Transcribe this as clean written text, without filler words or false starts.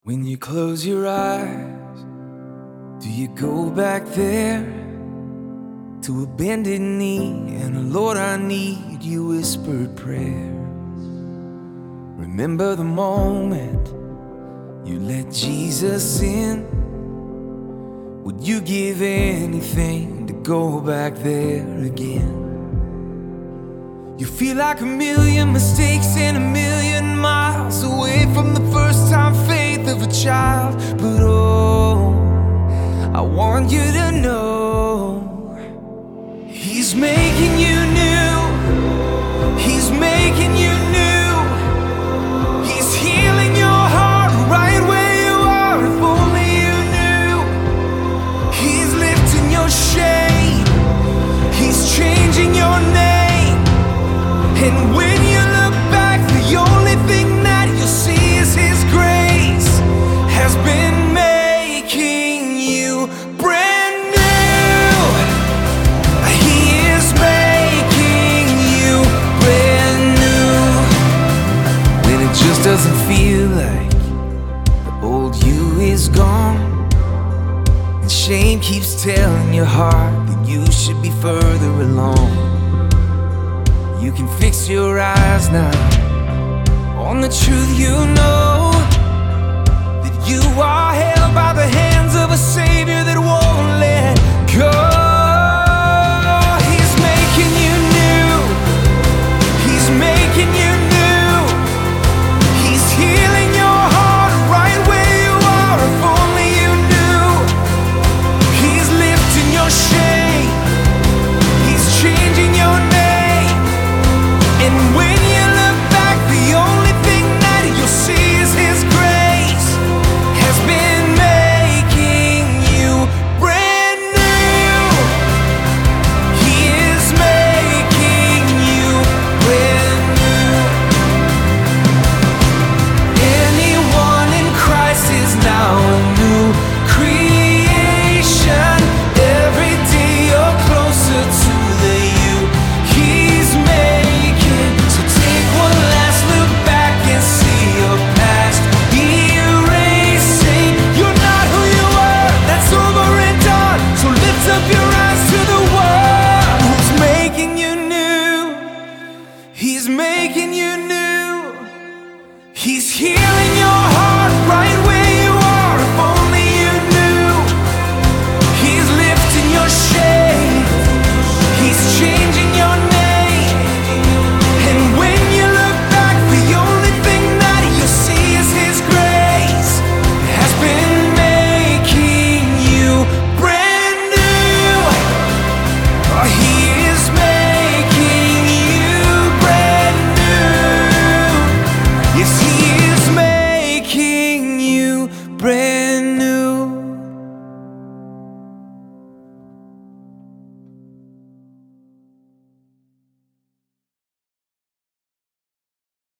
When you close your eyes, do you go back there to a bended knee and Lord, I need you whispered prayer? Remember the moment you let Jesus in. Would you give anything to go back there again? You feel like a million mistakes and a million miles away from the first time faith of a child. But oh, I want you to know He's making you new. He's making you new. He's healing your heart right where you are. If only you knew. He's lifting your shame. He's changing your name. And when you look back, the only thing that you'll see is His grace has been making you brand new. He is making you brand new. When it just doesn't feel like the old you is gone, and shame keeps telling your heart that you should be further along. You can fix your eyes now on the truth you know.